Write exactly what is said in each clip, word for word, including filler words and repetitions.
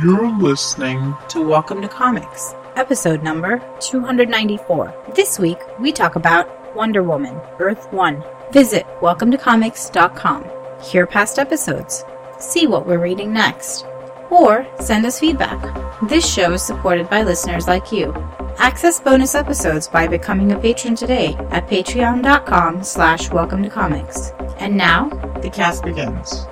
You're listening to Welcome to Comics, episode number two ninety-four. This week, we talk about Wonder Woman, Earth one. Visit welcome to comics dot com. Hear past episodes. See what we're reading next. Or send us feedback. This show is supported by listeners like you. Access bonus episodes by becoming a patron today at patreon.com slash welcome to comics. And now, the cast begins.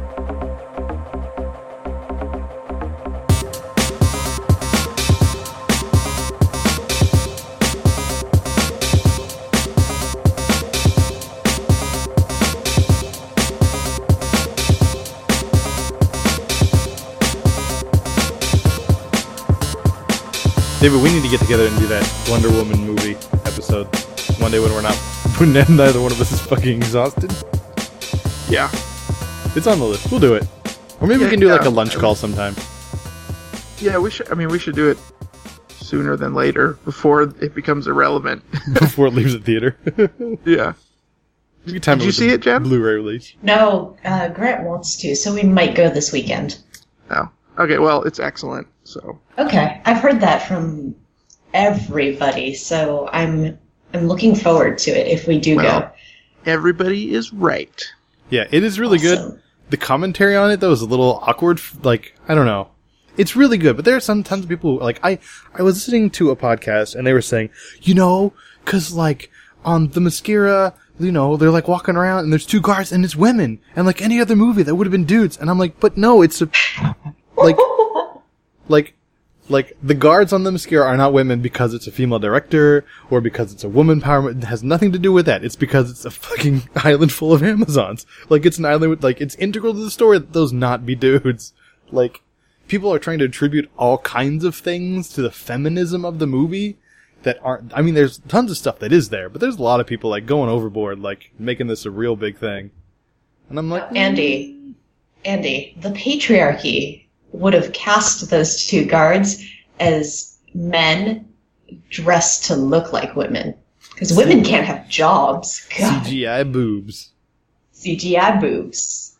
David, we need to get together and do that Wonder Woman movie episode one day when we're not, when neither one of us is fucking exhausted. Yeah. It's on the list. We'll do it. Or maybe yeah, we can do yeah. like a lunch call sometime. Yeah, we should. I mean, we should do it sooner than later, before it becomes irrelevant. Before it leaves the theater. Yeah. You time Did it you see it, Jen? Blu-ray release. No, uh, Grant wants to, so we might go this weekend. Oh. Okay, well, it's excellent, so... Okay, I've heard that from everybody, so I'm I'm looking forward to it if we do well, go. Everybody is right. Yeah, it is really Awesome. good. The commentary on it, though, is a little awkward. Like, I don't know. It's really good, but there are some tons of people, like, I, I was listening to a podcast, and they were saying, you know, cause, like, on the Mascara, you know, they're, like, walking around, and there's two guards, and it's women, and, like, any other movie, that would have been dudes. And I'm like, but no, it's a... Like, like, like, the guards on the Mascara are not women because it's a female director, or because it's a woman power. It has nothing to do with that. It's because it's a fucking island full of Amazons. Like, it's an island with, like, it's integral to the story that those not be dudes. Like, people are trying to attribute all kinds of things to the feminism of the movie that aren't, I mean, there's tons of stuff that is there, but there's a lot of people, like, going overboard, like, making this a real big thing. And I'm like, Andy, Andy, the patriarchy would have cast those two guards as men dressed to look like women. Because women can't have jobs. God. C G I boobs. C G I boobs.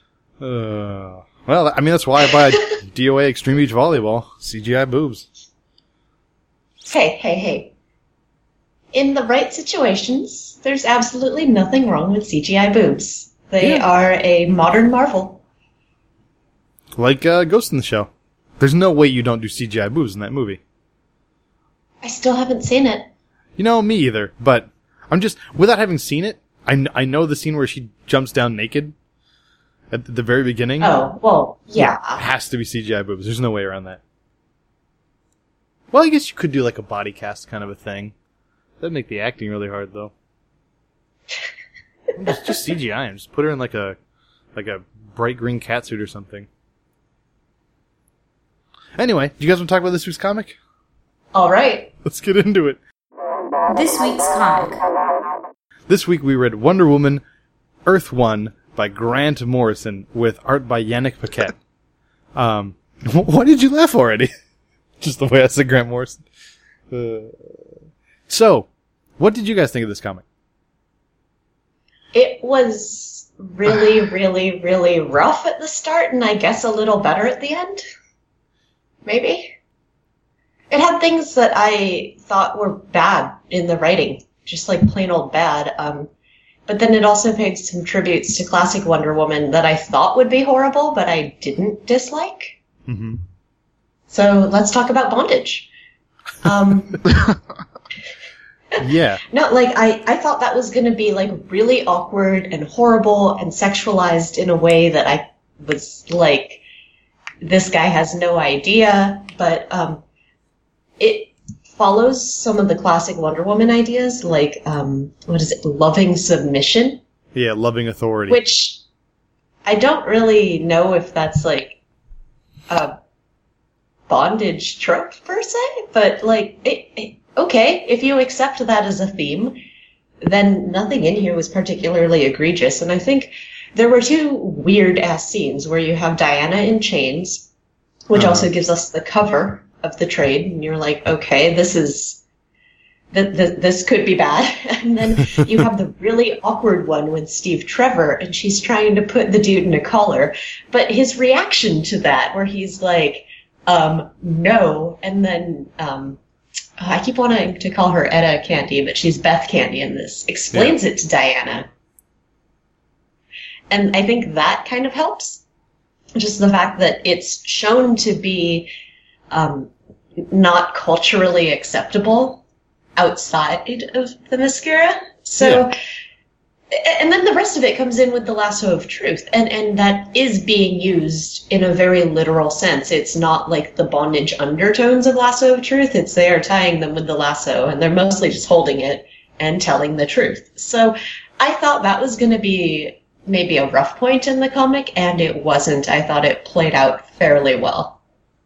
Uh, well, I mean, that's why I buy D O A Extreme Beach Volleyball. C G I boobs. Hey, hey, hey. In the right situations, there's absolutely nothing wrong with C G I boobs. They Yeah. are a modern marvel. Like uh, Ghost in the Shell. There's no way you don't do C G I boobs in that movie. I still haven't seen it. You know, me either. But I'm just, without having seen it, I, kn- I know the scene where she jumps down naked at the very beginning. Oh, well, yeah. It has to be C G I boobs. There's no way around that. Well, I guess you could do like a body cast kind of a thing. That'd make the acting really hard, though. just, just C G I and just put her in like a like a bright green catsuit or something. Anyway, do you guys want to talk about this week's comic? All right. Let's get into it. this week's comic. This week we read Wonder Woman, Earth one by Grant Morrison with art by Yannick Paquette. Um, why did you laugh already? Just the way I said Grant Morrison. Uh, so, what did you guys think of this comic? It was really, really, really rough at the start, and I guess a little better at the end. Maybe. It had things that I thought were bad in the writing, just like plain old bad. Um, but then it also paid some tributes to classic Wonder Woman that I thought would be horrible, but I didn't dislike. Mm-hmm. So let's talk about bondage. Um, Yeah. no, like I, I thought that was going to be like really awkward and horrible and sexualized in a way that I was like, this guy has no idea, but um, it follows some of the classic Wonder Woman ideas, like, um, what is it, loving submission? Yeah, loving authority. Which I don't really know if that's, like, a bondage trope, per se, but, like, it, it, okay, if you accept that as a theme, then nothing in here was particularly egregious, and I think there were two weird-ass scenes where you have Diana in chains, which uh-huh. also gives us the cover of the trade, and you're like, okay, this is, th- th- this could be bad. And then you have the really awkward one with Steve Trevor, and she's trying to put the dude in a collar, but his reaction to that, where he's like, um, no. And then um, I keep wanting to call her Etta Candy, but she's Beth Candy in this, explains yeah. it to Diana. And I think that kind of helps. Just the fact that it's shown to be um, not culturally acceptable outside of the Themyscira. So, yeah. And then the rest of it comes in with the lasso of truth. And, and that is being used in a very literal sense. It's not like the bondage undertones of lasso of truth. It's they are tying them with the lasso, and they're mostly just holding it and telling the truth. So I thought that was going to be maybe a rough point in the comic, and it wasn't. I thought it played out fairly well.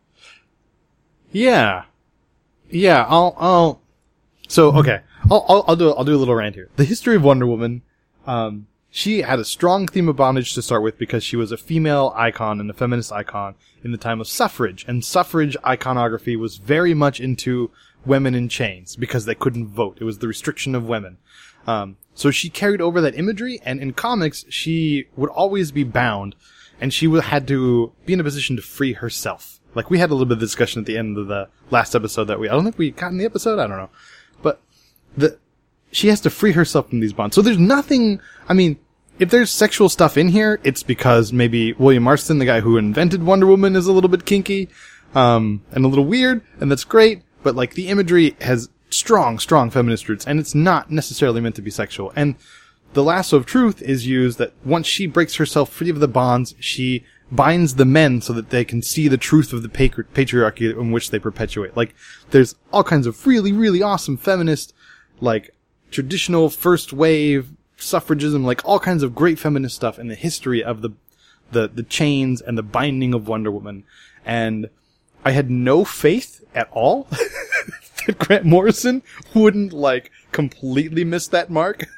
Yeah. Yeah, I'll, I'll, so, okay. I'll, I'll, I'll do, I'll do a little rant here. The history of Wonder Woman, um, she had a strong theme of bondage to start with because she was a female icon and a feminist icon in the time of suffrage, and suffrage iconography was very much into women in chains because they couldn't vote. It was the restriction of women. Um, so she carried over that imagery, and in comics, she would always be bound, and she would, had to be in a position to free herself. Like, we had a little bit of discussion at the end of the last episode that we, I don't think we got in the episode, I don't know. But, the, she has to free herself from these bonds. So there's nothing, I mean, if there's sexual stuff in here, it's because maybe William Marston, the guy who invented Wonder Woman, is a little bit kinky, um, and a little weird, and that's great, but like, the imagery has strong, strong feminist roots, and it's not necessarily meant to be sexual. And the lasso of truth is used that once she breaks herself free of the bonds, she binds the men so that they can see the truth of the patri- patriarchy in which they perpetuate. Like, there's all kinds of really, really awesome feminist, like, traditional first wave suffragism, like, all kinds of great feminist stuff in the history of the, the, the chains and the binding of Wonder Woman. And I had no faith at all that Grant Morrison wouldn't, like, completely miss that mark.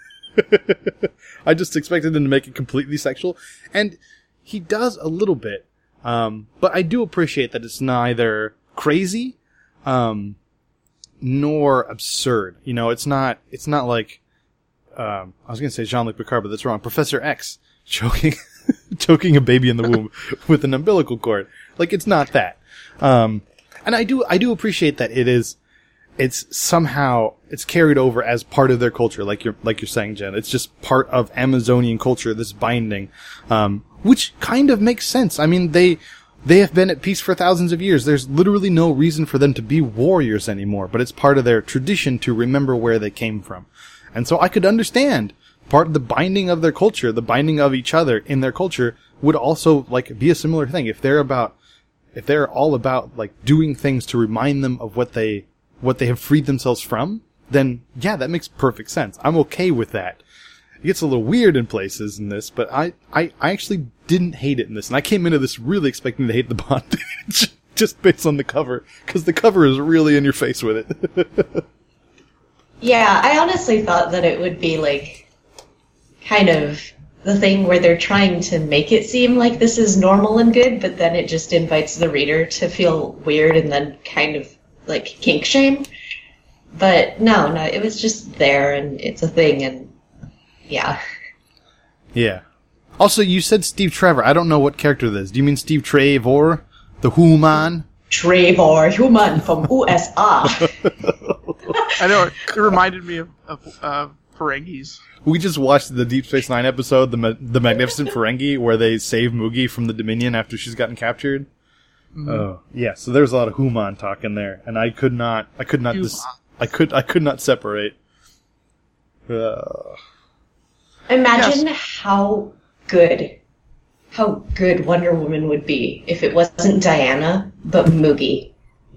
I just expected him to make it completely sexual. And he does a little bit. Um, but I do appreciate that it's neither crazy, um, nor absurd. You know, it's not, it's not like, um, I was gonna say Jean-Luc Picard, but that's wrong. Professor X choking, choking a baby in the womb with an umbilical cord. Like, it's not that. Um, and I do, I do appreciate that it is, it's somehow, it's carried over as part of their culture, like you're, like you're saying, Jen. It's just part of Amazonian culture, this binding, um, which kind of makes sense. I mean, they, they have been at peace for thousands of years. There's literally no reason for them to be warriors anymore, but it's part of their tradition to remember where they came from. And so I could understand part of the binding of their culture, the binding of each other in their culture would also, like, be a similar thing. If they're about, if they're all about, like, doing things to remind them of what they, what they have freed themselves from, then, yeah, that makes perfect sense. I'm okay with that. It gets a little weird in places in this, but I, I, I actually didn't hate it in this, and I came into this really expecting to hate the bondage, just based on the cover, because the cover is really in your face with it. Yeah, I honestly thought that it would be, like, kind of the thing where they're trying to make it seem like this is normal and good, but then it just invites the reader to feel weird and then kind of, like, kink shame. But no, no, it was just there, and it's a thing, and yeah. Yeah. Also, you said Steve Trevor. I don't know what character this is. Do you mean Steve Trevor? The Human? Trevor, Human from U S A. I know, it reminded me of, of uh, Ferengis. We just watched the Deep Space Nine episode, the Ma- the Magnificent Ferengi, where they save Moogie from the Dominion after she's gotten captured. Mm-hmm. Oh, yeah. So there's a lot of Human talk in there, and I could not, I could not, dis- I could, I could not separate. Uh. Imagine yes. how good, how good Wonder Woman would be if it wasn't Diana, but Moogie.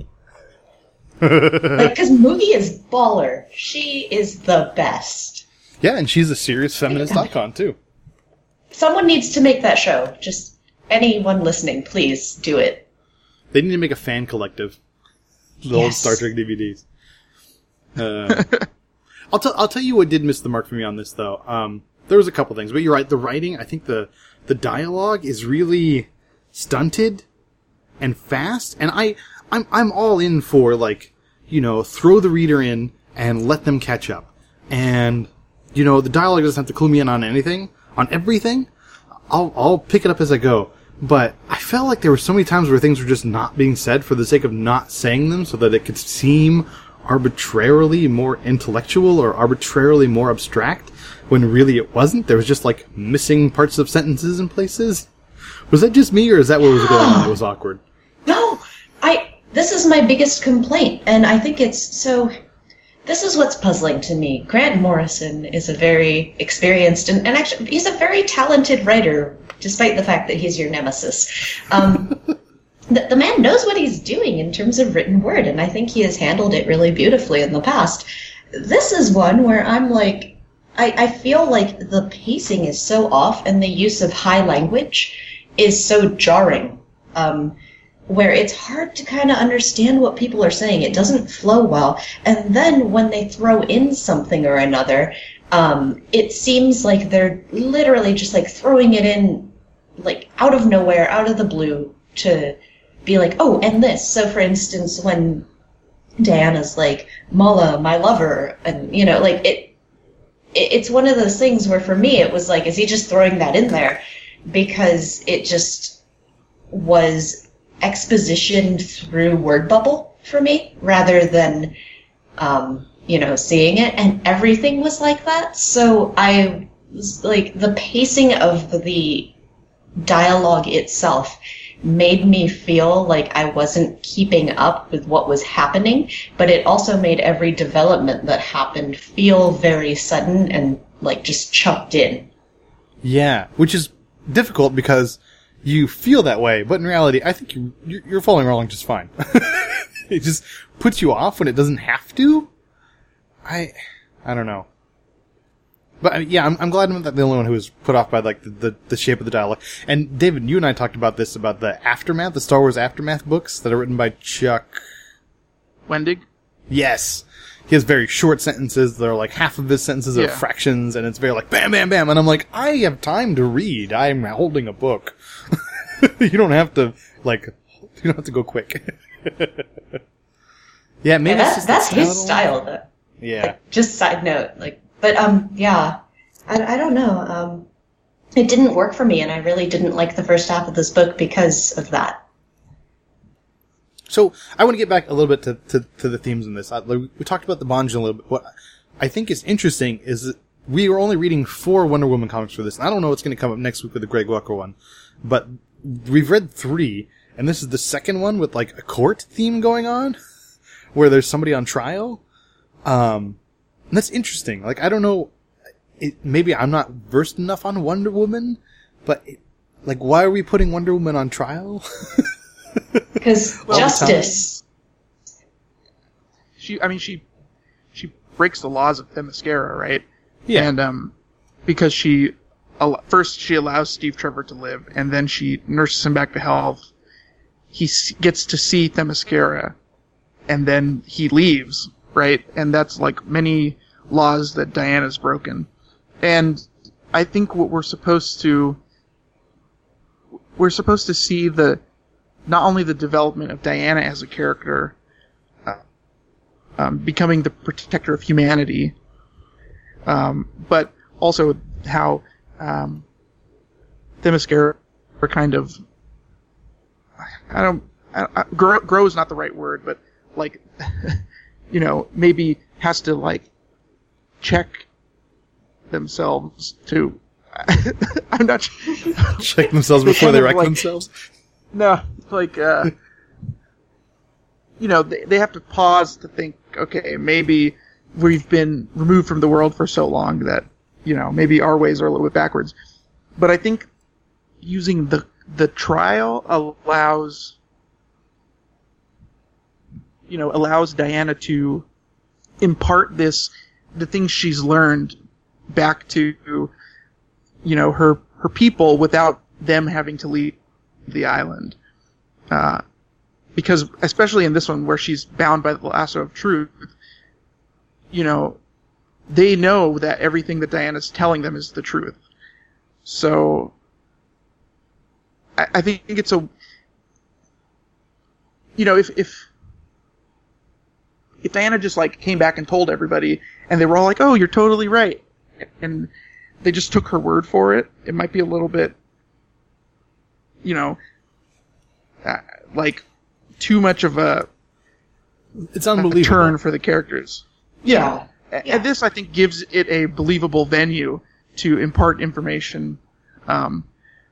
Like, because Moogie is baller. She is the best. Yeah, and she's a serious feminist icon, too. Someone needs to make that show. Just anyone listening, please do it. They need to make a fan collective. The Yes. old Star Trek D V Ds. Uh, I'll tell I'll tell you what did miss the mark for me on this, though. Um, there was a couple things, but you're right. The writing, I think the the dialogue is really stunted and fast, and I I'm I'm all in for, like, you know, throw the reader in and let them catch up. And, you know, the dialogue doesn't have to clue me in on anything, on everything. I'll I'll pick it up as I go. but I felt like there were so many times where things were just not being said for the sake of not saying them so that it could seem arbitrarily more intellectual or arbitrarily more abstract, when really it wasn't. There was just, like, missing parts of sentences in places. Was that just me, or is that what was going on that was awkward? No, I. This is my biggest complaint, and I think it's so. This is what's puzzling to me. Grant Morrison is a very experienced and, and actually he's a very talented writer, despite the fact that he's your nemesis. Um, the, the man knows what he's doing in terms of written word, and I think he has handled it really beautifully in the past. This is one where I'm like, I, I feel like the pacing is so off, and the use of high language is so jarring. Um, where it's hard to kind of understand what people are saying. It doesn't flow well. And then when they throw in something or another, um, it seems like they're literally just like throwing it in like out of nowhere, out of the blue, to be like, oh, and this. So for instance, when Diana's like, Mala, my lover, and you know, like it, it it's one of those things where for me it was like, is he just throwing that in there? Because it just was exposition through word bubble for me, rather than, um, you know, seeing it. And everything was like that. So I was like, the pacing of the dialogue itself made me feel like I wasn't keeping up with what was happening, but it also made every development that happened feel very sudden and like just chucked in. Yeah, which is difficult because you feel that way, but in reality, I think you, you're following along just fine. It just puts you off when it doesn't have to. I, I don't know. But uh, yeah, I'm, I'm glad I'm not the only one who was put off by like the, the, the shape of the dialogue. And David, you and I talked about this, about the Aftermath, the Star Wars Aftermath books that are written by Chuck Wendig? Yes. He has very short sentences. They're like half of his sentences are Yeah. fractions, and it's very like bam, bam, bam. And I'm like, I have time to read. I'm holding a book. You don't have to, like, you don't have to go quick. Yeah, maybe Yeah, it's that, just that's the his style. style, though. Yeah. Like, just side note, like, but um, yeah, I, I don't know. Um, it didn't work for me, and I really didn't like the first half of this book because of that. So I want to get back a little bit to, to, to the themes in this. I, we talked about the Bonds a little bit. What I think is interesting is that we are only reading four Wonder Woman comics for this. And I don't know what's going to come up next week with the Greg Walker one, but we've read three, and this is the second one with like a court theme going on, where there's somebody on trial. Um, and that's interesting. Like I don't know, it, maybe I'm not versed enough on Wonder Woman, but it, like why are we putting Wonder Woman on trial? Because Well, justice. She, I mean, she, she breaks the laws of Themyscira, right? Yeah. And um, because she, al- first she allows Steve Trevor to live, and then she nurses him back to health. He s- gets to see Themyscira, and then he leaves, right? And that's like many laws that Diana's broken. And I think what we're supposed to, we're supposed to see the, not only the development of Diana as a character, uh, um, becoming the protector of humanity, um, but also how um, Themyscira are kind of, I don't, I, I, grow, grow is not the right word, but like, you know, maybe has to like check themselves to. I'm not. Check themselves before kind they of, wreck like, themselves. No, like, uh, you know, they, they have to pause to think, okay, maybe we've been removed from the world for so long that, you know, maybe our ways are a little bit backwards. But I think using the, the trial allows, you know, allows Diana to impart this, the things she's learned back to, you know, her, her people without them having to leave the island. Uh, because, especially in this one where she's bound by the lasso of truth, you know, they know that everything that Diana's telling them is the truth. So, I, I think it's a, you know, if, if, if Diana just like came back and told everybody and they were all like, oh, you're totally right, and they just took her word for it, it might be a little bit, you know, uh, like too much of a, It's a unbelievable. turn for the characters. Yeah. A- Yeah. And this, I think, gives it a believable venue to impart information. Um,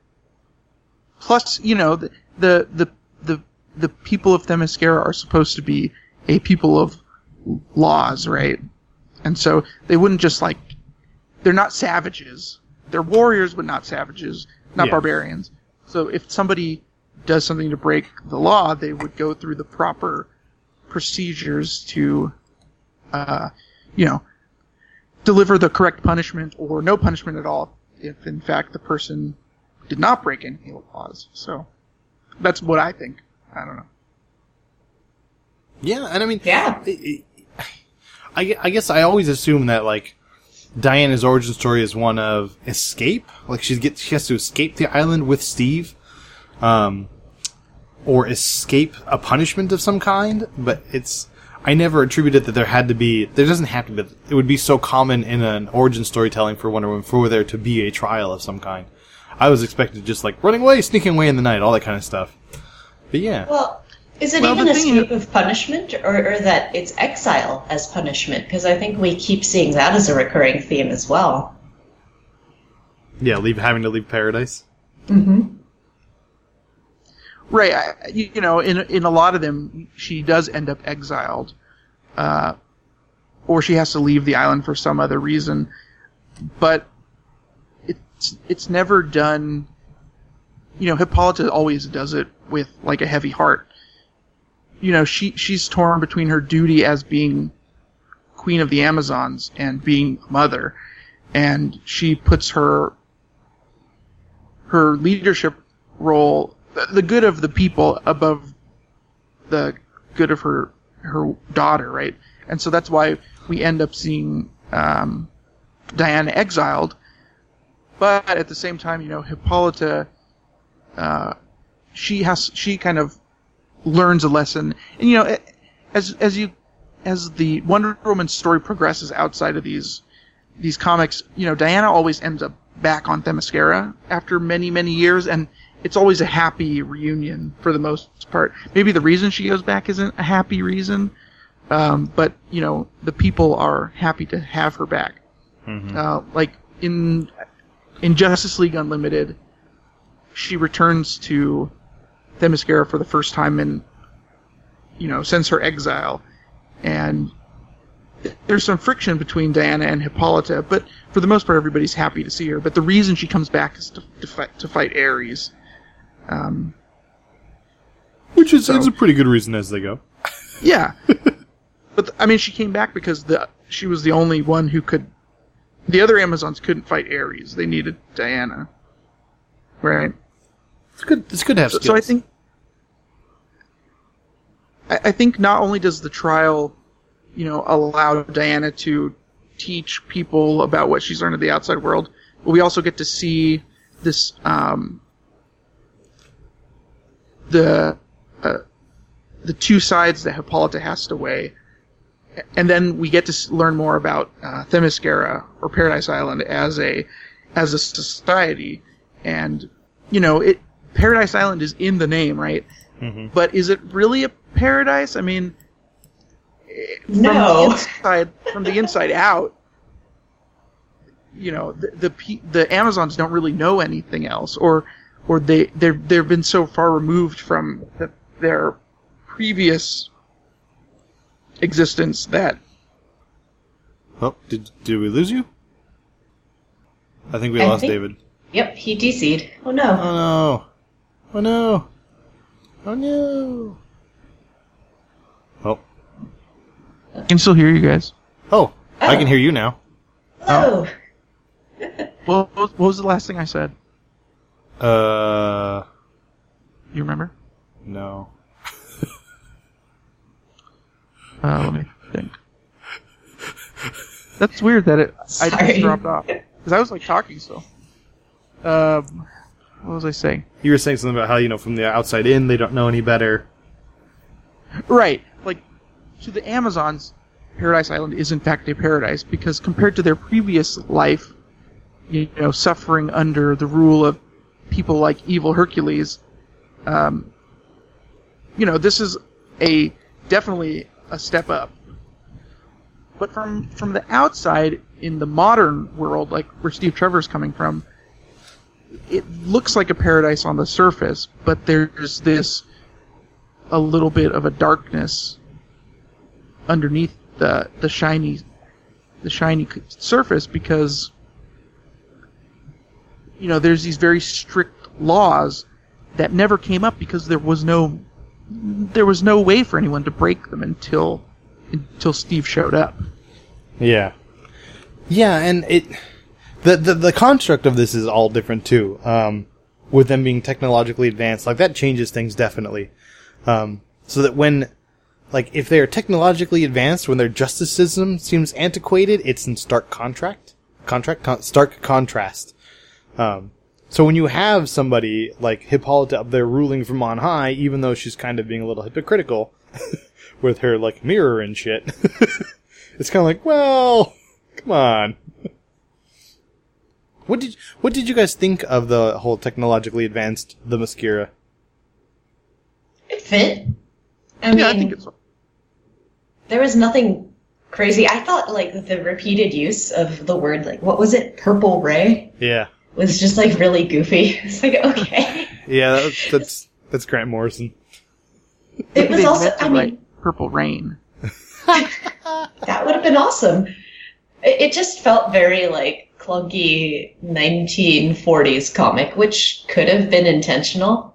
plus, you know, the, the the the the people of Themyscira are supposed to be a people of laws, right? And so they wouldn't just like they're not savages. They're warriors, but not savages, not Yeah. barbarians. So if somebody does something to break the law, they would go through the proper procedures to, uh, you know, deliver the correct punishment or no punishment at all if, in fact, the person did not break any laws. So that's what I think. I don't know. Yeah, and I mean, Yeah. it- it- I, I guess I always assume that, like, Diana's origin story is one of escape. Like, she gets, she has to escape the island with Steve. Um, or escape a punishment of some kind, but it's, I never attributed that there had to be, there doesn't have to be, it would be so common in an origin storytelling for Wonder Woman for there to be a trial of some kind. I was expected just like running away, sneaking away in the night, all that kind of stuff. But yeah. Well, is it Well, even the thing escape of punishment, or, or that it's exile as punishment? Because I think we keep seeing that as a recurring theme as well. Yeah, leave, having to leave paradise. Mm-hmm. Right. I, you, you know, in in a lot of them, she does end up exiled, uh, or she has to leave the island for some other reason. But it's it's never done. You know, Hippolyta always does it with like a heavy heart. You know, she she's torn between her duty as being queen of the Amazons and being mother, and she puts her her leadership role, the good of the people, above the good of her her daughter, right? And so that's why we end up seeing um, Diana exiled. But at the same time, you know, Hippolyta, uh, she has she kind of learns a lesson, and you know, as as you as the Wonder Woman story progresses outside of these these comics, you know, Diana always ends up back on Themyscira after many many years, and it's always a happy reunion for the most part. Maybe the reason she goes back isn't a happy reason, um, but you know, the people are happy to have her back. Mm-hmm. Uh, like in in Justice League Unlimited, she returns to Themyscira for the first time in, you know, since her exile, and there's some friction between Diana and Hippolyta, but for the most part, everybody's happy to see her. But the reason she comes back is to, to fight to fight Ares. Um, Which is so- it's a pretty good reason as they go. yeah, but I mean, she came back because the she was the only one who could. The other Amazons couldn't fight Ares; they needed Diana, right? It's good. It's good to have So, skills. so I think, I, I think not only does the trial, you know, allow Diana to teach people about what she's learned in the outside world, but we also get to see this, um, the, uh, the two sides that Hippolyta has to weigh, and then we get to s- learn more about uh, Themyscira or Paradise Island as a, as a society, and you know it. Paradise Island is in the name, right? Mm-hmm. But is it really a paradise? I mean, from No. the inside, from the inside out, you know, the the, pe- the Amazons don't really know anything else, or or they they they've been so far removed from the, their previous existence that Oh, did did we lose you? I think we I lost think- David. Yep, he D C'd. Oh no. Oh no! Oh no! Oh no! Oh. I can still hear you guys. Oh, I Oh. can hear you now. Hello. What was, what was the last thing I said? Uh, You remember? no. Uh, let me think. That's weird that it I Sorry. just dropped off because I was like talking still. Um, what was I saying? You were saying something about how, you know, from the outside in, they don't know any better. Right, like to the Amazons, Paradise Island is in fact a paradise because compared to their previous life, you know, suffering under the rule of people like evil Hercules, Um, you know, this is a definitely a step up. But from from the outside, in the modern world, like where Steve Trevor's coming from, it looks like a paradise on the surface, but there's this a little bit of a darkness underneath the the shiny the shiny surface, because you know there's these very strict laws that never came up because there was no there was no way for anyone to break them until until Steve showed up. Yeah. Yeah, and it the the, the construct of this is all different too. Um, with them being technologically advanced, like that changes things definitely. Um, so that when like if they're technologically advanced, when their justice system seems antiquated, it's in stark contract contract con- stark contrast. Um, so when you have somebody like Hippolyta up there ruling from on high, even though she's kind of being a little hypocritical with her like mirror and shit, it's kind of like, well, come on. What did what did you guys think of the whole technologically advanced the Themyscira? It fit. I yeah, mean, I think it's. there was nothing crazy. I thought like the repeated use of the word, like what was it, purple ray, Yeah. was just like really goofy. It's like, okay. Yeah, that's that's, that's Grant Morrison. It was They also, meant to I mean, write Purple Rain. that would have been awesome. It, it just felt very like clunky nineteen forties comic, which could have been intentional.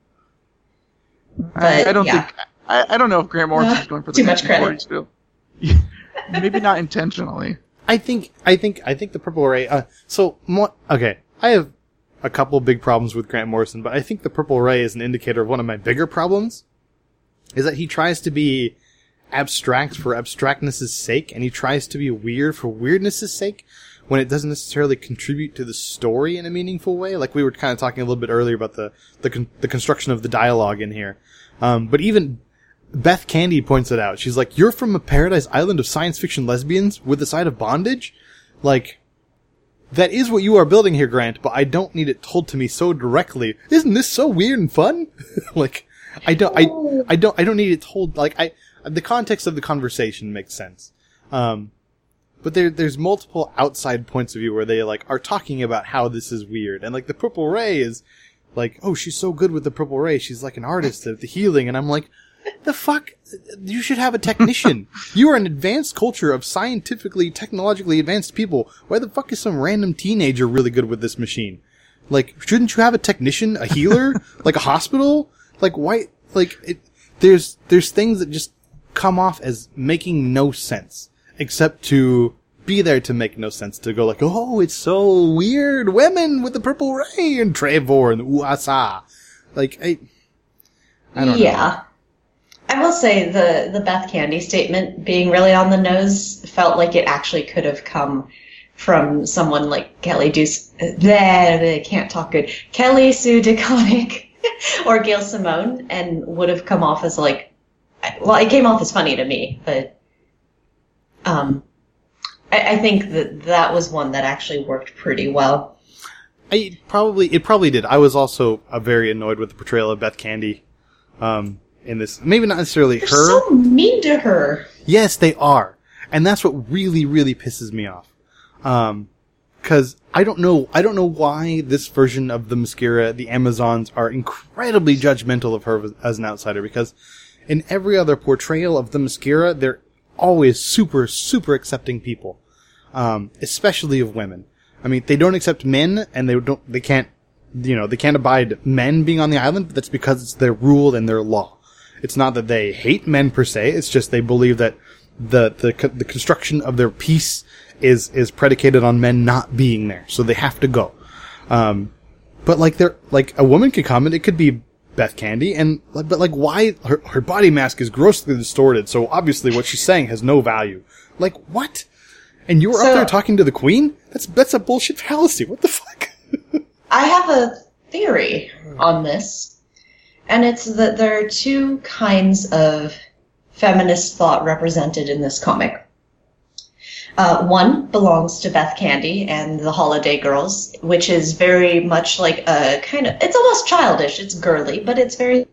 I, I don't yeah. think. I, I don't know if Grant Morrison's Uh, going for the too much nineteen credit. forties still. Maybe not intentionally. I think I think I think the Purple Ray. Uh, so mo- okay, I have a couple big problems with Grant Morrison, but I think the Purple Ray is an indicator of one of my bigger problems. Is that he tries to be abstract for abstractness' sake, and he tries to be weird for weirdness' sake, when it doesn't necessarily contribute to the story in a meaningful way. Like we were kind of talking a little bit earlier about the the, con- the construction of the dialogue in here. Um, but even Beth Candy points it out. She's like, "You're from a paradise island of science fiction lesbians with a side of bondage? Like, that is what you are building here, Grant, but I don't need it told to me so directly. Isn't this so weird and fun?" Like, I don't, I, I don't, I don't need it told, like, I, the context of the conversation makes sense. Um, but there, there's multiple outside points of view where they, like, are talking about how this is weird. And, like, the Purple Ray is, like, oh, she's so good with the Purple Ray. She's, like, an artist at the healing. And I'm like, the fuck? You should have a technician. You are an advanced culture of scientifically, technologically advanced people. Why the fuck is some random teenager really good with this machine? Like, shouldn't you have a technician, a healer, like a hospital? Like, why, like, it, there's, there's things that just come off as making no sense. Except to be there to make no sense. To go like, oh, it's so weird. Women with the Purple Ray and Trevor and U S A. Like, I, I don't yeah. know. Yeah. I will say the, the Beth Candy statement being really on the nose felt like it actually could have come from someone like Kelly Deuce, I can't talk good, Kelly Sue DeConnick or Gail Simone, and would have come off as like, well, it came off as funny to me, but um, I, I think that that was one that actually worked pretty well. I probably, it probably did. I was also uh, very annoyed with the portrayal of Beth Candy, um, in this. Maybe not necessarily They're her. so mean to her. Yes, they are. And that's what really, really pisses me off. Um, cause I don't know, I don't know why this version of the Themyscira, the Amazons, are incredibly judgmental of her as an outsider, because in every other portrayal of the Themyscira, they're always super, super accepting people. Um, especially of women. I mean, they don't accept men, and they don't, they can't, you know, they can't abide men being on the island, but that's because it's their rule and their law. It's not that they hate men per se, it's just they believe that the, the, the construction of their peace is, is predicated on men not being there. So they have to go. Um, but like they're, like a woman could come and it could be Beth Candy, and, but like why, her, her body mask is grossly distorted, so obviously what she's saying has no value. Like, what? And you were So- up there talking to the queen? That's, that's a bullshit fallacy. What the fuck? I have a theory on this, and it's that there are two kinds of feminist thought represented in this comic. Uh, one belongs to Beth Candy and the Holiday Girls, which is very much like a kind of, it's almost childish, it's girly, but it's very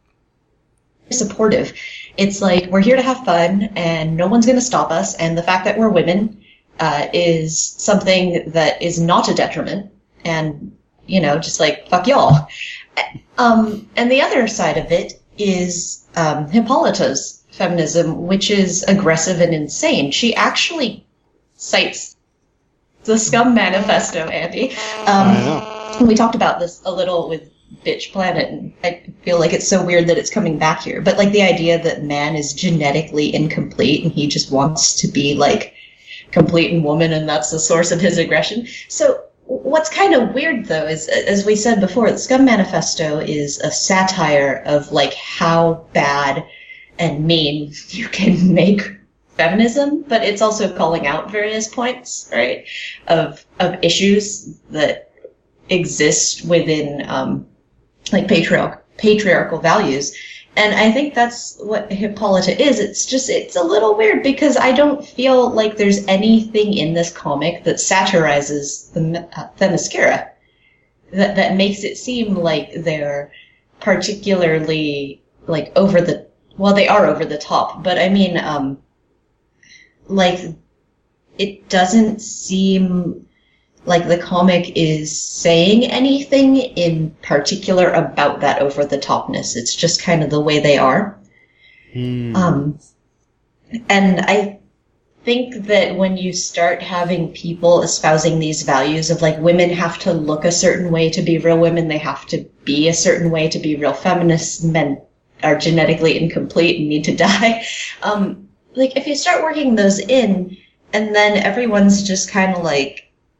supportive. It's like, we're here to have fun, and no one's going to stop us, and the fact that we're women uh, is something that is not a detriment, and, you know, just like, fuck y'all. Um, and the other side of it is um, Hippolyta's feminism, which is aggressive and insane. She actually cites the Scum Manifesto, Andy. Um, we talked about this a little with Bitch Planet, and I feel like it's so weird that it's coming back here. But like the idea that man is genetically incomplete and he just wants to be like complete in woman, and that's the source of his aggression. So what's kind of weird, though, is, as we said before, the Scum Manifesto is a satire of like how bad and mean you can make feminism, but it's also calling out various points, right, of of issues that exist within um, like patriarch patriarchal values. And I think that's what Hippolyta is. It's just, it's a little weird because I don't feel like there's anything in this comic that satirizes the uh, Themyscira that that makes it seem like they're particularly like over the, well, they are over the top, but I mean, um, like, it doesn't seem like the comic is saying anything in particular about that over-the-topness. It's just kind of the way they are. Mm. Um, and I think that when you start having people espousing these values of, like, women have to look a certain way to be real women, they have to be a certain way to be real feminists, men are genetically incomplete and need to die. Um, like, if you start working those in, and then everyone's just kind of, like,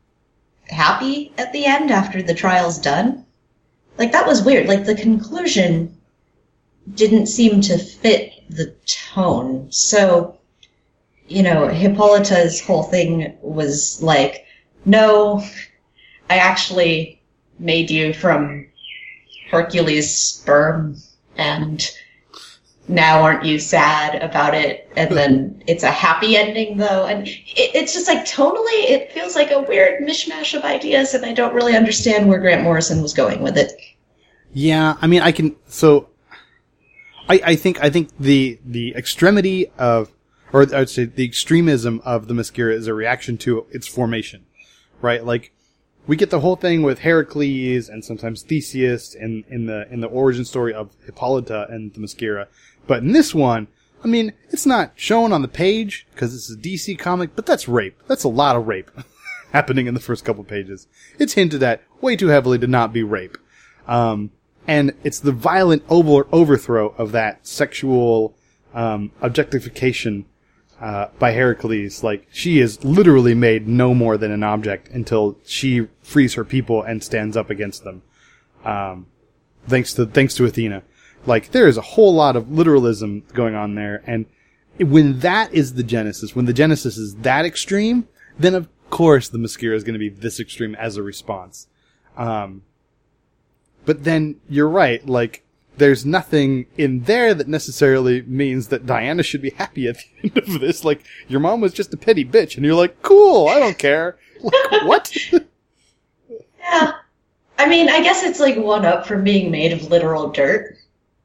happy at the end after the trial's done. Like, that was weird. Like, the conclusion didn't seem to fit the tone. So, you know, Hippolyta's whole thing was like, no, I actually made you from Hercules' sperm, and now aren't you sad about it? And then it's a happy ending, though. And it, it's just like, tonally, it feels like a weird mishmash of ideas, and I don't really understand where Grant Morrison was going with it. Yeah, I mean, I can, so, I, I think, I think the, the extremity of, or I would say the extremism of the Themyscira is a reaction to its formation, right? Like, we get the whole thing with Heracles and sometimes Theseus in, in the, in the origin story of Hippolyta and the Themyscira. But in this one, I mean, it's not shown on the page because it's a D C comic, but that's rape. That's a lot of rape happening in the first couple pages. It's hinted at way too heavily to not be rape. Um, and it's the violent over- overthrow of that sexual, um, objectification, uh, by Heracles. Like, she is literally made no more than an object until she frees her people and stands up against them. Um, thanks to, thanks to Athena. Like, there is a whole lot of literalism going on there, and when that is the genesis, when the genesis is that extreme, then of course the Themyscira is going to be this extreme as a response. Um, but then, you're right, like, there's nothing in there that necessarily means that Diana should be happy at the end of this. Like, your mom was just a petty bitch, and you're like, cool, I don't care. Like, what? Yeah. I mean, I guess it's like one up from being made of literal dirt.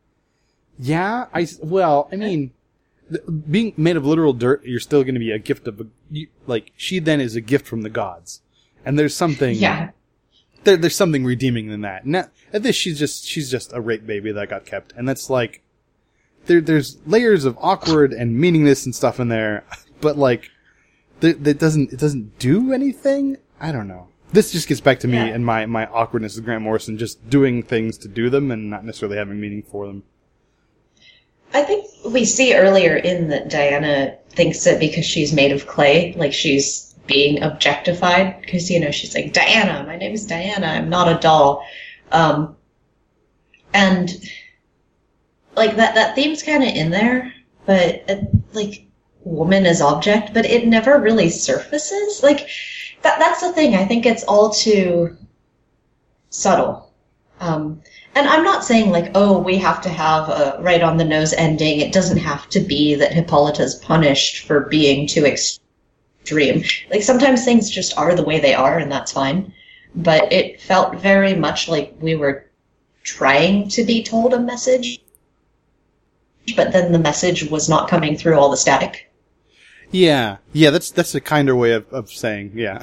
Yeah, I, well, I mean, th- being made of literal dirt, you're still going to be a gift of, a, you, like, she then is a gift from the gods. And there's something, yeah. there, there's something redeeming in that. And that, at this, she's just, she's just a rape baby that got kept. And that's like, there, there's layers of awkward and meaningless and stuff in there, but like, that, that doesn't, it doesn't do anything? I don't know. This just gets back to me yeah. and my, my awkwardness of Grant Morrison just doing things to do them and not necessarily having meaning for them. I think we see earlier in that Diana thinks that because she's made of clay, like she's being objectified, because, you know, she's like, Diana, my name is Diana, I'm not a doll. Um, and, like, that, that theme's kind of in there, but, uh, like, woman as object, but it never really surfaces. Like, that that's the thing, I think it's all too subtle. Um, and I'm not saying, like, oh, we have to have a right-on-the-nose ending. It doesn't have to be that Hippolyta's punished for being too extreme extreme. Like, sometimes things just are the way they are, and that's fine. But it felt very much like we were trying to be told a message, but then the message was not coming through all the static. Yeah, yeah, that's that's a kinder way of, of saying, yeah.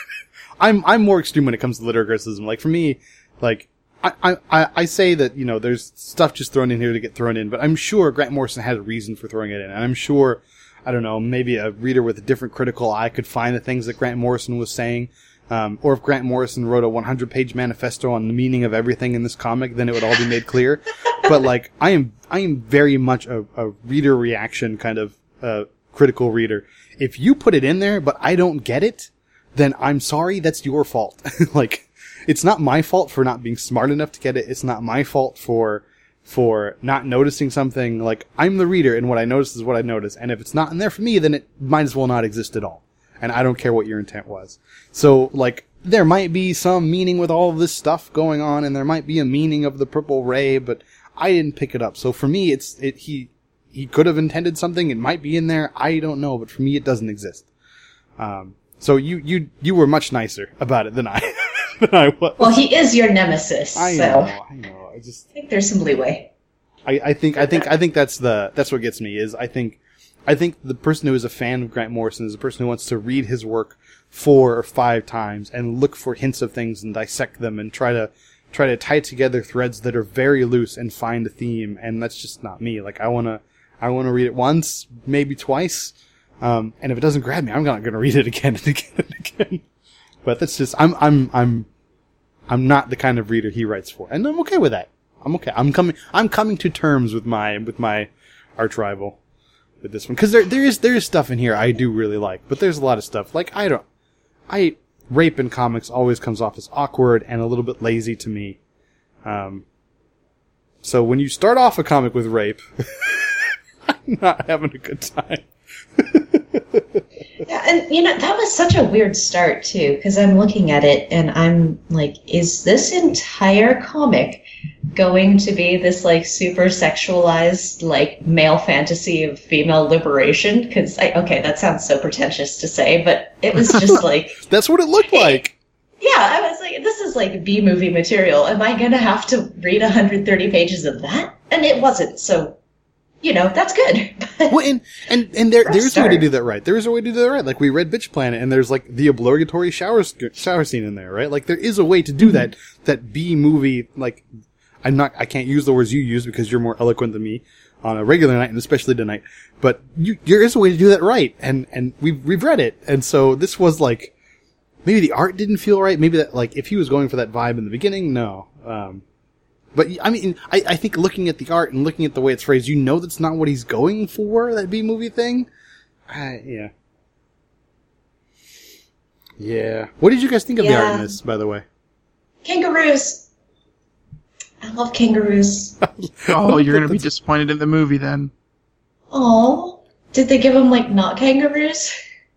I'm I'm more extreme when it comes to literary criticism. Like, for me, like, I, I, I say that, you know, there's stuff just thrown in here to get thrown in, but I'm sure Grant Morrison had a reason for throwing it in. And I'm sure, I don't know, maybe a reader with a different critical eye could find the things that Grant Morrison was saying. Um, or if Grant Morrison wrote a one hundred page manifesto on the meaning of everything in this comic, then it would all be made clear. But, like, I am, I am very much a, a reader reaction kind of, uh, critical reader. If you put it in there, but I don't get it, then I'm sorry, that's your fault. Like, it's not my fault for not being smart enough to get it. It's not my fault for, for not noticing something. Like, I'm the reader, and what I notice is what I notice. And if it's not in there for me, then it might as well not exist at all. And I don't care what your intent was. So, like, there might be some meaning with all of this stuff going on, and there might be a meaning of the purple ray, but I didn't pick it up. So for me, it's, it, he, he could have intended something. It might be in there. I don't know, but for me, it doesn't exist. Um, so you, you, you were much nicer about it than I, than I was. Well, he is your nemesis, I so. know, I know. I just, I think there's some leeway. I, I think, I think, I think that's the, that's what gets me is I think, I think the person who is a fan of Grant Morrison is a person who wants to read his work four or five times and look for hints of things and dissect them and try to try to tie together threads that are very loose and find a theme. And that's just not me. Like, I wanna I wanna read it once, maybe twice, um, and if it doesn't grab me, I'm not gonna read it again and again and again. But that's just I'm I'm I'm I'm not the kind of reader he writes for, and I'm okay with that. I'm okay. I'm coming I'm coming to terms with my with my arch rival. With this one, because there there is there is stuff in here I do really like, but there's a lot of stuff like I don't, I rape in comics always comes off as awkward and a little bit lazy to me. Um, so when you start off a comic with rape, I'm not having a good time. Yeah, and you know, that was such a weird start too, because I'm looking at it and I'm like, is this entire comic going to be this like super sexualized like male fantasy of female liberation? Because I okay, that sounds so pretentious to say, but it was just like that's what it looked like. Yeah, I was like, this is like B movie material. Am I gonna have to read one hundred thirty pages of that? And it wasn't. So, you know, that's good. Well, and and, and there there's start. a way to do that right. There is a way to do that right. Like we read Bitch Planet, and there's like the obligatory shower shower scene in there, right? Like there is a way to do that. That B movie, like I'm not, I can't use the words you use because you're more eloquent than me on a regular night, and especially tonight. But you, there is a way to do that right, and and we've we've read it, and so this was like maybe the art didn't feel right. Maybe that like if he was going for that vibe in the beginning, no. Um, But, I mean, I, I think looking at the art and looking at the way it's phrased, you know that's not what he's going for, that B-movie thing. Uh, yeah. Yeah. What did you guys think of yeah. the art in this, by the way? Kangaroos. I love kangaroos. Oh, you're going to be disappointed in the movie then. Oh, did they give him, like, not kangaroos?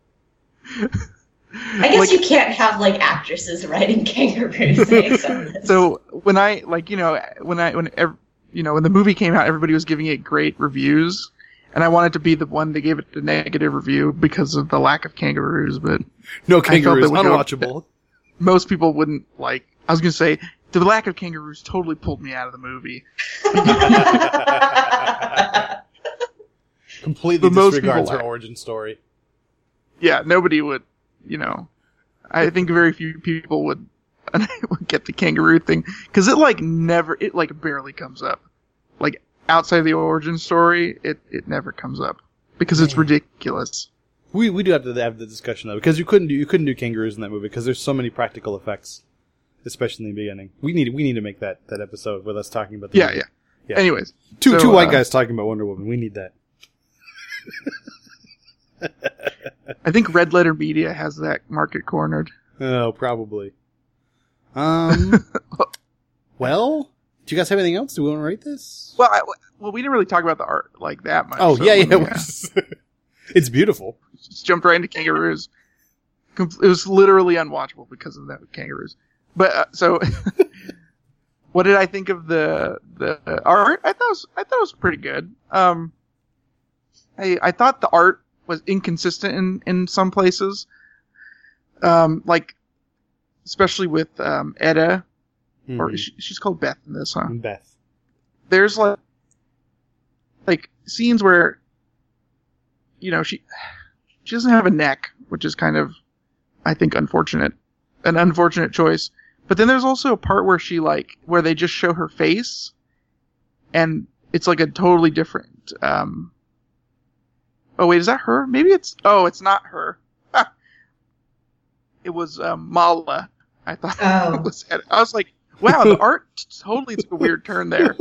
I guess like, you can't have like actresses riding kangaroos. So when I like you know when I when ev- you know when the movie came out, everybody was giving it great reviews, and I wanted to be the one that gave it the negative review because of the lack of kangaroos. But no kangaroos, go, unwatchable. Most people wouldn't like. I was gonna say the lack of kangaroos totally pulled me out of the movie. Completely but most disregards people her like. origin story. Yeah, nobody would. You know, I think very few people would, would get the kangaroo thing because it like never, it like barely comes up. Like outside the origin story, it, it never comes up because it's ridiculous. We we do have to have the discussion though because you couldn't do you couldn't do kangaroos in that movie because there's so many practical effects, especially in the beginning. We need we need to make that, that episode with us talking about the Yeah, movie. yeah, yeah. Anyways, two so, two white uh, guys talking about Wonder Woman. We need that. I think Red Letter Media has that market cornered. Oh, probably. Um. well, do you guys have anything else? Do we want to rate this? Well, I, well, we didn't really talk about the art like that much. Oh so yeah, yeah. yeah. It was, it's beautiful. Just jumped right into kangaroos. Com- It was literally unwatchable because of that with kangaroos. But uh, so, what did I think of the the art? I thought it was, I thought it was pretty good. Um, I I thought the art was inconsistent in, in some places. Um, like, especially with um, Edda, mm-hmm. or she, she's called Beth in this, huh? Beth. There's like, like scenes where, you know, she she doesn't have a neck, which is kind of, I think, unfortunate, an unfortunate choice. But then there's also a part where she like where they just show her face, and it's like a totally different. Um, oh wait, is that her? Maybe it's. Oh, it's not her. Ah. It was um, Mala. I thought oh. it was. I was like, wow, the art totally took a weird turn there.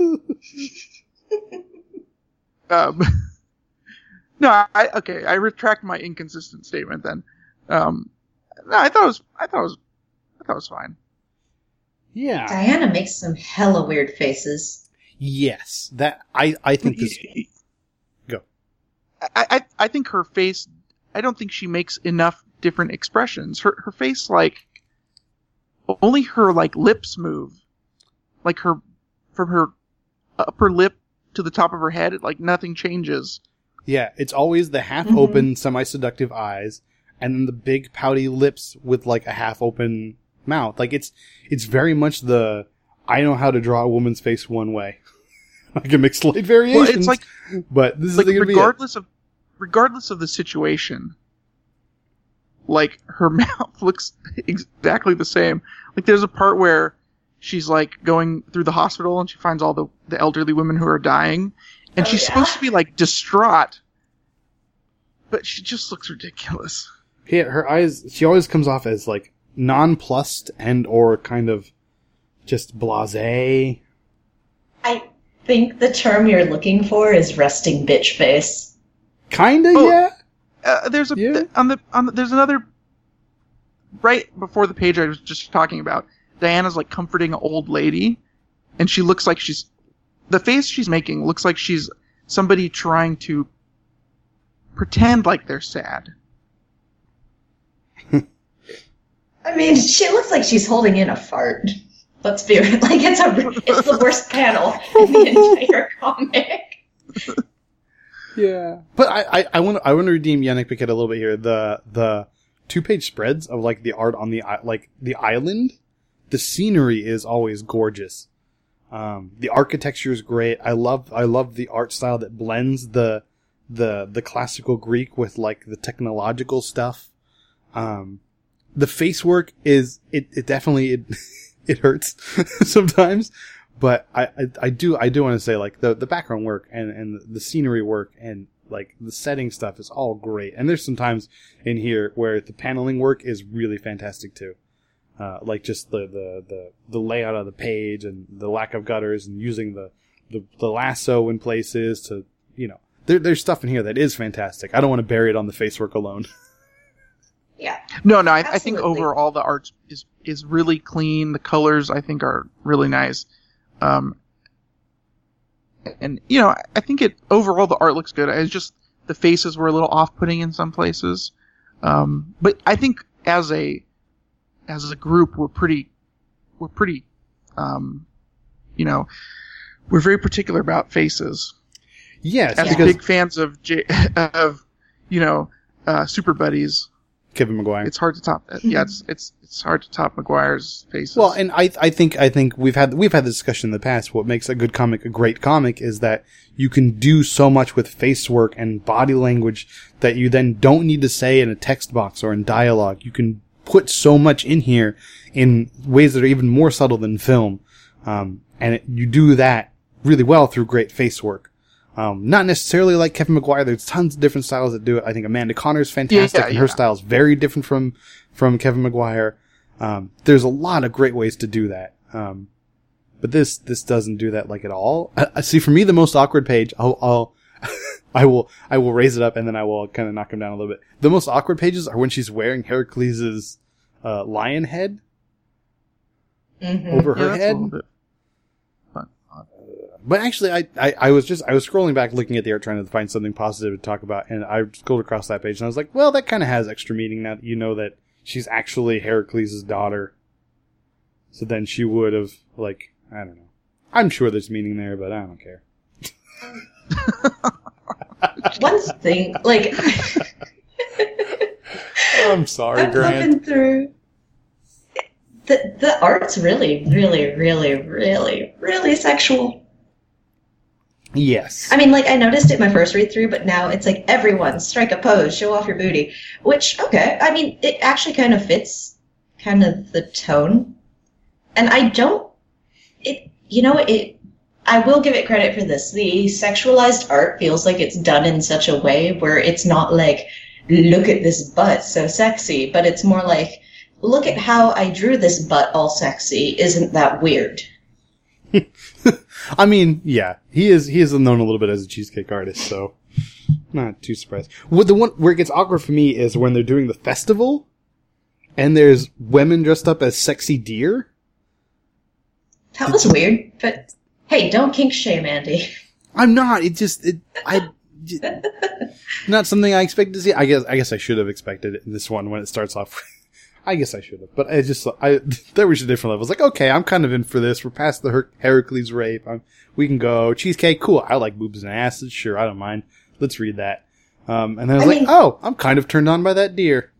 um, no, I okay. I retract my inconsistent statement then. Um, no, I thought it was. I thought it was. I thought it was fine. Yeah. Diana makes some hella weird faces. Yes, that I I think this. Go. I, I I think her face. I don't think she makes enough different expressions. Her her face, like, only her like lips move, like her from her upper lip to the top of her head. Like nothing changes. Yeah, it's always the half-open, mm-hmm. semi-seductive eyes, and then the big pouty lips with like a half-open mouth. Like it's it's very much the I know how to draw a woman's face one way. I can make slight variations. Well, it's like, but this like is regardless of regardless of the situation, like her mouth looks exactly the same. Like there's a part where she's like going through the hospital and she finds all the the elderly women who are dying, and oh, she's yeah? supposed to be like distraught, but she just looks ridiculous. Yeah, her eyes. She always comes off as like nonplussed and or kind of just blasé. I think the term you're looking for is resting bitch face. Kinda, oh, yeah. Uh, there's a yeah. th- on the on the, there's another right before the page I was just talking about. Diana's like comforting an old lady, and she looks like she's the face she's making looks like she's somebody trying to pretend like they're sad. I mean, she looks like she's holding in a fart. Let's be like it's a it's the worst panel in the entire comic. Yeah, but I, I, I want I want to redeem Yannick Piquet a little bit here. The the two page spreads of like the art on the like the island, the scenery is always gorgeous. Um, the architecture is great. I love I love the art style that blends the the the classical Greek with like the technological stuff. Um, the face work is it it definitely it it hurts sometimes. But I, I, I do I do want to say like the, the background work and, and the scenery work and like the setting stuff is all great. And there's some times in here where the paneling work is really fantastic too. Uh, like just the, the, the, the layout of the page and the lack of gutters and using the, the, the lasso in places to, you know, there, there's stuff in here that is fantastic. I don't want to bury it on the face work alone. Yeah. No, no, I, I think overall the art is, is really clean. The colors I think are really nice. Um, and you know, I think it overall the art looks good. It's just the faces were a little off-putting in some places. Um, but I think as a as a group, we're pretty we're pretty, um, you know, we're very particular about faces. Yes, as because big fans of J- of you know uh, Super Buddies. Kevin Maguire. It's hard to top that. Yeah, it's it's it's hard to top Maguire's faces. Well, and I I think I think we've had we've had this discussion in the past. What makes a good comic a great comic is that you can do so much with face work and body language that you then don't need to say in a text box or in dialogue. You can put so much in here in ways that are even more subtle than film, um, and it, you do that really well through great face work. Um, not necessarily like Kevin Maguire. There's tons of different styles that do it. I think Amanda Connor's fantastic, yeah, and her yeah. style is very different from, from Kevin Maguire. Um, there's a lot of great ways to do that. Um, but this, this doesn't do that like at all. I, I see for me the most awkward page, I'll, I'll, I will, I will raise it up and then I will kind of knock him down a little bit. The most awkward pages are when she's wearing Heracles' uh, lion head mm-hmm. over her yeah, head. But actually, I, I, I was just, I was scrolling back looking at the art trying to find something positive to talk about, and I scrolled across that page and I was like, well, that kind of has extra meaning now that you know that she's actually Heracles' daughter. So then she would have, like, I don't know. I'm sure there's meaning there, but I don't care. one thing, like, I'm sorry, I'm Grant. looking through. The the art's really, really, really, really, really sexual. Yes. I mean, like, I noticed it my first read through, but now it's like, everyone, strike a pose, show off your booty. Which, okay, I mean, it actually kind of fits kind of the tone. And I don't, it, you know, it, I will give it credit for this. The sexualized art feels like it's done in such a way where it's not like, look at this butt, so sexy, but it's more like, look at how I drew this butt all sexy, isn't that weird? I mean, yeah, he is he is known a little bit as a cheesecake artist, so not too surprised. What the one where it gets awkward for me is when they're doing the festival, and there's women dressed up as sexy deer. That was weird, but hey, don't kink shame, Andy. I'm not. It just it I not something I expected to see. I guess I guess I should have expected it in this one when it starts off. I guess I should have, but I just I there was a different level. I was like, okay, I'm kind of in for this. We're past the Her- Heracles rape. I'm, we can go cheesecake. Cool. I like boobs and asses. Sure, I don't mind. Let's read that. Um, and then I was I like, mean, oh, I'm kind of turned on by that deer.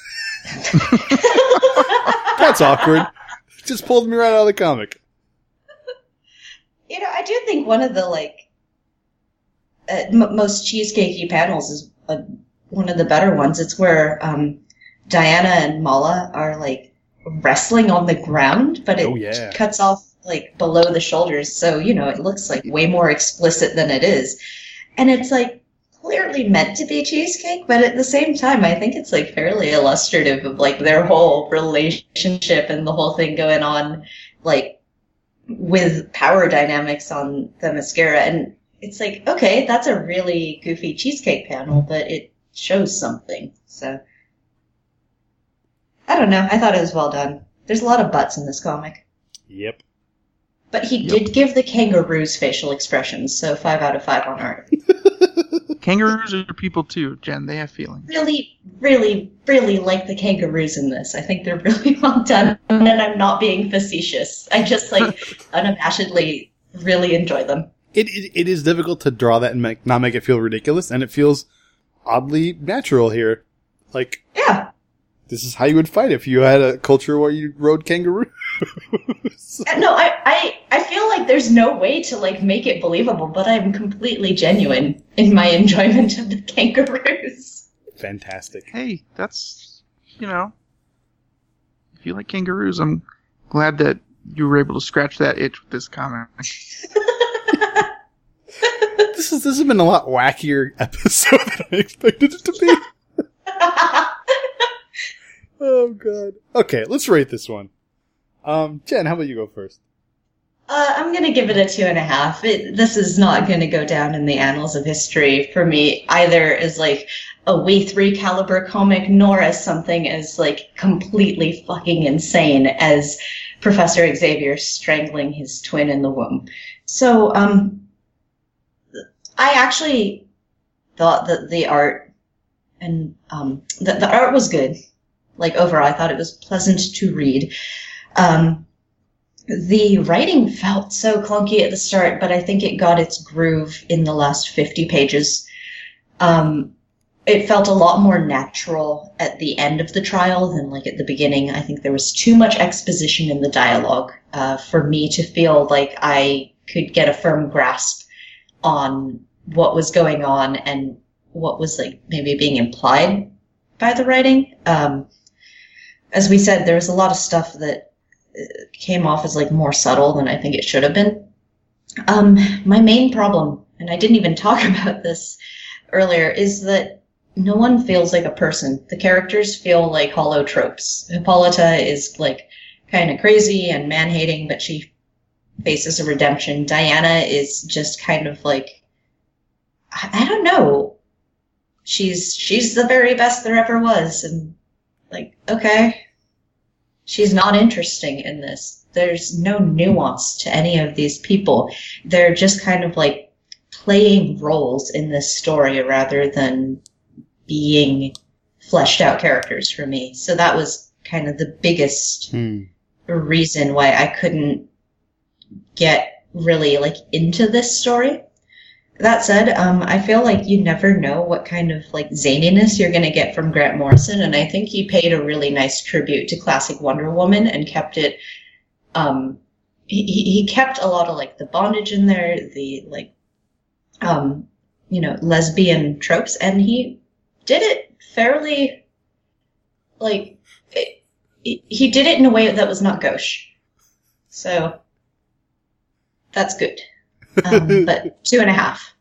That's awkward. Just pulled me right out of the comic. You know, I do think one of the, like, uh, m- most cheesecakey panels is uh, one of the better ones. It's where um, Diana and Mala are, like, wrestling on the ground, but it Oh, yeah. cuts off, like, below the shoulders, so, you know, it looks, like, way more explicit than it is. And it's, like, clearly meant to be cheesecake, but at the same time, I think it's, like, fairly illustrative of, like, their whole relationship and the whole thing going on, like, with power dynamics on the mascara. And it's like, okay, that's a really goofy cheesecake panel, but it shows something, so... I don't know. I thought it was well done. There's a lot of butts in this comic. Yep. But he Yep. did give the kangaroos facial expressions, so five out of five on art. Kangaroos are people too, Jen. They have feelings. Really, really, really like the kangaroos in this. I think they're really well done, and I'm not being facetious. I just, like, unabashedly really enjoy them. It, it it is difficult to draw that and make, not make it feel ridiculous, and it feels oddly natural here. Like, Yeah. this is how you would fight if you had a culture where you rode kangaroos. No, I, I, I feel like there's no way to, like, make it believable, but I'm completely genuine in my enjoyment of the kangaroos. Fantastic. Hey, that's, you know, if you like kangaroos, I'm glad that you were able to scratch that itch with this comic. This is this has been a lot wackier episode than I expected it to be. Oh god. Okay, let's rate this one. Um, Jen, how about you go first? Uh, I'm gonna give it a two and a half. It, this is not gonna go down in the annals of history for me either as, like, a W three caliber comic, nor as something as, like, completely fucking insane as Professor Xavier strangling his twin in the womb. So, um, I actually thought that the art and, um, the, the art was good. Like, overall, I thought it was pleasant to read. Um, the writing felt so clunky at the start, but I think it got its groove in the last fifty pages. Um, it felt a lot more natural at the end of the trial than, like, at the beginning. I think there was too much exposition in the dialogue, uh, for me to feel like I could get a firm grasp on what was going on and what was, like, maybe being implied by the writing. Um, as we said, there was a lot of stuff that came off as, like, more subtle than I think it should have been. Um, my main problem, and I didn't even talk about this earlier, is that no one feels like a person. The characters feel like hollow tropes. Hippolyta is, like, kind of crazy and man-hating, but she faces a redemption. Diana is just kind of like, I, I don't know. She's she's the very best there ever was, and, like, okay. She's not interesting in this. There's no nuance to any of these people. They're just kind of, like, playing roles in this story rather than being fleshed out characters for me. So that was kind of the biggest Hmm. reason why I couldn't get really, like, into this story. That said, um, I feel like you never know what kind of like zaniness you're going to get from Grant Morrison, and I think he paid a really nice tribute to classic Wonder Woman and kept it. Um, he he kept a lot of like the bondage in there, the like, um, you know, lesbian tropes, and he did it fairly. Like, it, it, he did it in a way that was not gauche, so that's good. Um, but two and a half.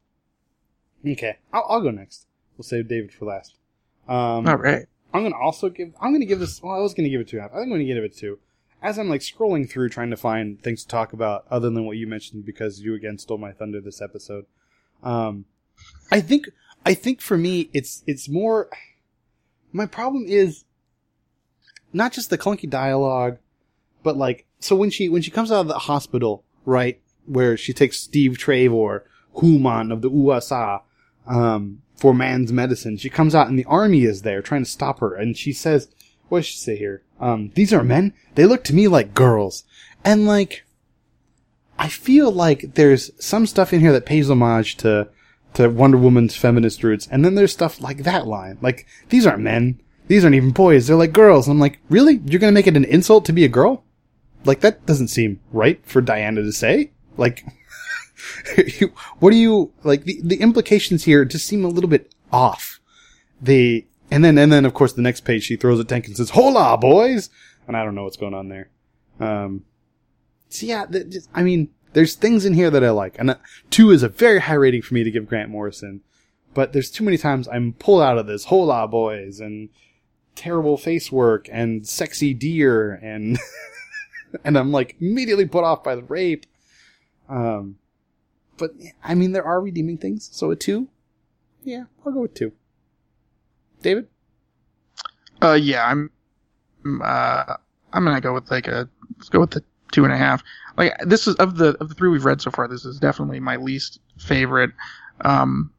Okay, I'll, I'll go next. We'll save David for last. Um, All right. I'm gonna also give. I'm gonna give this. Well, I was gonna give it two and a half. I think I'm gonna give it two. As I'm like scrolling through trying to find things to talk about other than what you mentioned, because you again stole my thunder this episode. Um, I think. I think for me, it's it's more. My problem is not just the clunky dialogue, but like so when she when she comes out of the hospital, right? Where she takes Steve Trevor, Human of the U S A, um, for man's medicine. She comes out and the army is there trying to stop her. And she says, what does she say here? Um, these are men. They look to me like girls. And like, I feel like there's some stuff in here that pays homage to, to Wonder Woman's feminist roots. And then there's stuff like that line. Like, these aren't men. These aren't even boys. They're like girls. And I'm like, really? You're gonna make it an insult to be a girl? Like, that doesn't seem right for Diana to say. Like, what do you, like, the, the implications here just seem a little bit off. They, and then, and then, of course, the next page she throws a tank and says, hola, boys! And I don't know what's going on there. Um, so yeah, the, just, I mean, there's things in here that I like. And uh, two is a very high rating for me to give Grant Morrison. But there's too many times I'm pulled out of this, hola, boys, and terrible face work, and sexy deer, and, and I'm like immediately put off by the rape. Um, but I mean, there are redeeming things. So a two, yeah, I'll go with two. David? Uh, yeah, I'm, uh, I'm gonna go with like a, let's go with the two and a half. Like, this is, of the, of the three we've read so far, this is definitely my least favorite. Um,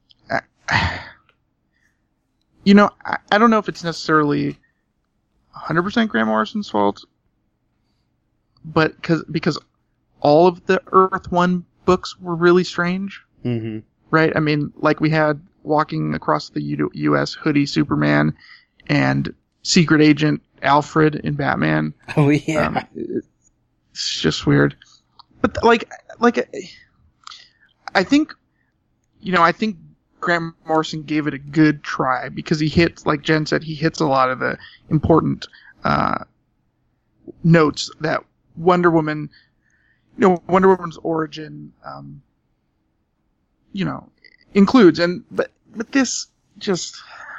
I, you know, I, I don't know if it's necessarily one hundred percent Grant Morrison's fault, but cause, because all of the Earth One books were really strange. Mm-hmm. Right? I mean, like we had Walking Across the U- U.S. Hoodie Superman and Secret Agent Alfred in Batman. Oh, yeah. Um, it's just weird. But, like, like, I think, you know, I think Grant Morrison gave it a good try because he hits, like Jen said, he hits a lot of the important uh, notes that Wonder Woman... You know, Wonder Woman's origin, um, you know, includes, and, but, but this just,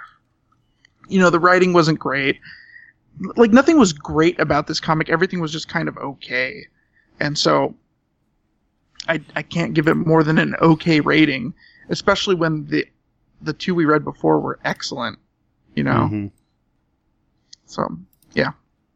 you know, the writing wasn't great. Like, nothing was great about this comic. Everything was just kind of okay. And so, I, I can't give it more than an okay rating, especially when the, the two we read before were excellent, you know? Mm-hmm. So, yeah.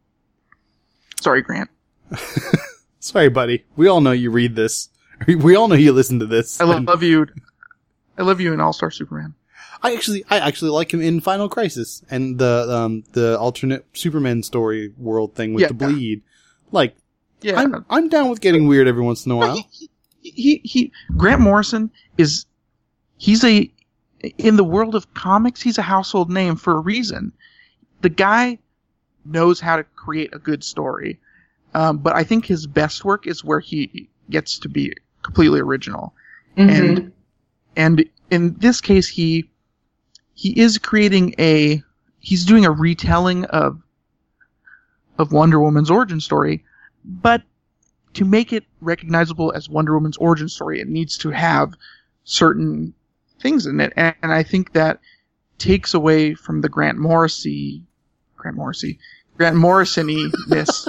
Sorry, Grant. Sorry, buddy. We all know you read this. We all know you listen to this. I love, love you. I love you in All-Star Superman. I actually, I actually like him in Final Crisis and the, um, the alternate Superman story world thing with yeah. the bleed. Like, yeah. I'm, I'm down with getting weird every once in a while. He, he, he, Grant Morrison is, he's a, in the world of comics, he's a household name for a reason. The guy knows how to create a good story. Um, but I think his best work is where he gets to be completely original. Mm-hmm. And, and in this case, he, he is creating a, he's doing a retelling of, of Wonder Woman's origin story, but to make it recognizable as Wonder Woman's origin story, it needs to have certain things in it. And, and I think that takes away from the Grant Morrissey, Grant Morrissey, Grant Morrison-y-ness.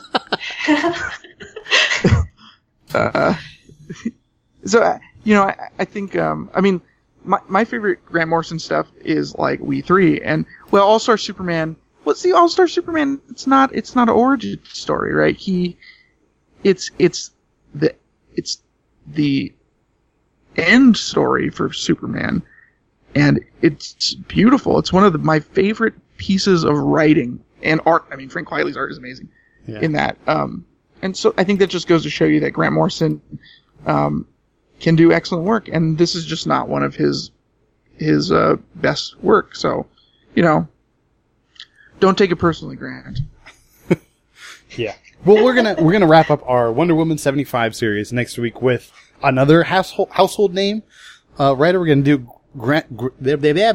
uh, so, uh, you know, I, I think, um, I mean, my, my favorite Grant Morrison stuff is like We Three, and, well, All-Star Superman, well, see, All-Star Superman, it's not, it's not an origin story, right? He, it's, it's the, it's the end story for Superman, and it's beautiful. It's one of the, my favorite pieces of writing and art. I mean, Frank Quitely's art is amazing. Yeah. In that. Um, and so I think that just goes to show you that Grant Morrison, um, can do excellent work, and this is just not one of his his uh, best work. So, you know, don't take it personally, Grant. Yeah. Well, we're gonna we're gonna wrap up our Wonder Woman seventy-five series next week with another household household name uh, writer. We're gonna do Grant. Gr- do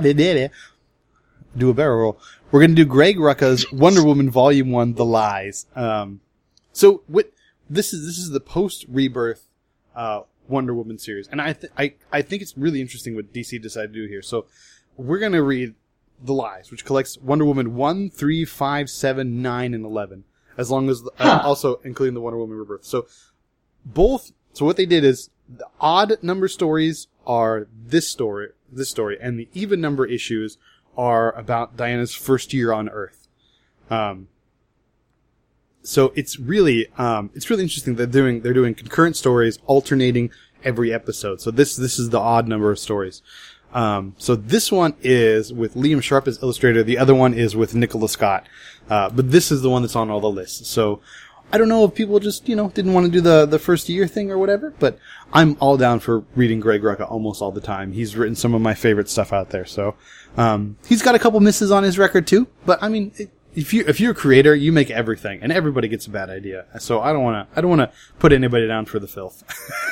a barrel roll. We're gonna do Greg Rucka's Wonder Woman Volume One: The Lies. Um, so what this is this is the post Rebirth uh, Wonder Woman series, and I th- I I think it's really interesting what D C decided to do here. So we're gonna read The Lies, which collects Wonder Woman one, three, five, seven, nine, and eleven. As long as, uh, also including the Wonder Woman Rebirth. So, both, so what they did is, the odd number stories are this story, this story, and the even number issues are about Diana's first year on Earth. Um, so it's really, um, it's really interesting. They're doing, they're doing concurrent stories, alternating every episode. So this, this is the odd number of stories. Um, so this one is with Liam Sharp as illustrator. The other one is with Nicola Scott. Uh, but this is the one that's on all the lists. So I don't know if people just, you know, didn't want to do the, the first year thing or whatever, but I'm all down for reading Greg Rucka almost all the time. He's written some of my favorite stuff out there. So, um, he's got a couple misses on his record too, but I mean, it, if you, if you're a creator, you make everything, and everybody gets a bad idea. So I don't want to, I don't want to put anybody down for the filth.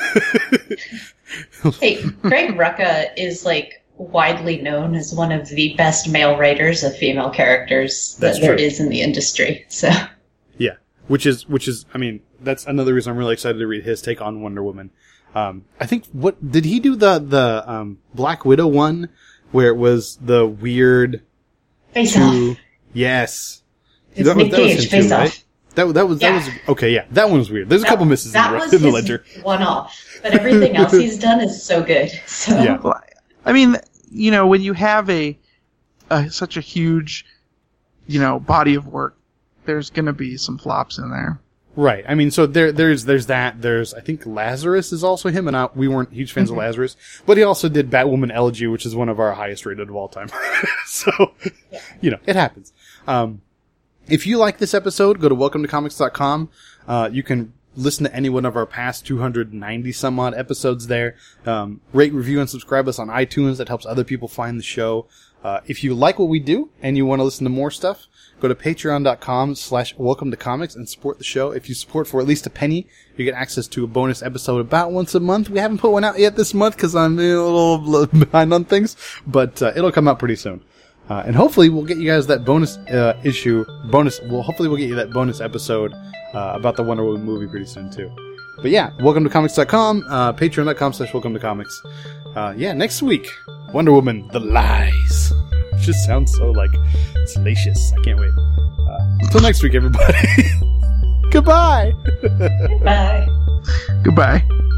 Hey, Greg Rucka is like widely known as one of the best male writers of female characters That's that there true. is in the industry. So yeah, which is, which is, I mean, that's another reason I'm really excited to read his take on Wonder Woman. Um, I think, what, did he do the, the, um, Black Widow one, where it was the weird Face two, Off. Yes. It's that was, Nick that was Cage, him Face too, Off. right? That, that was, that Yeah. was, okay, yeah, that one was weird. There's a couple misses in that the, was in the his ledger. one-off, but everything else he's done is so good. So Yeah. Well, I mean, you know, when you have a, a such a huge, you know, body of work, there's going to be some flops in there. Right. I mean, so there, there's, there's that. There's, I think Lazarus is also him, and I, we weren't huge fans Mm-hmm. of Lazarus, but he also did Batwoman Elegy, which is one of our highest rated of all time. So, Yeah. you know, it happens. Um, if you like this episode, go to welcome to comics dot com. Uh, you can listen to any one of our past two hundred ninety some odd episodes there. Um, rate, review, and subscribe us on iTunes. That helps other people find the show. Uh, if you like what we do and you want to listen to more stuff, go to patreon dot com slash welcome to comics and support the show. If you support for at least a penny, you get access to a bonus episode about once a month. We haven't put one out yet this month because I'm a little behind on things, but uh, it'll come out pretty soon. Uh, and hopefully we'll get you guys that bonus uh, issue, bonus, well, hopefully we'll get you that bonus episode uh, about the Wonder Woman movie pretty soon too. But yeah, welcome to comics dot com, uh, patreon dot com slash welcome to comics. Uh, yeah, next week, Wonder Woman, The Lies. It just sounds so, like, salacious. I can't wait. Uh, until next week, everybody. Goodbye! bye. Goodbye.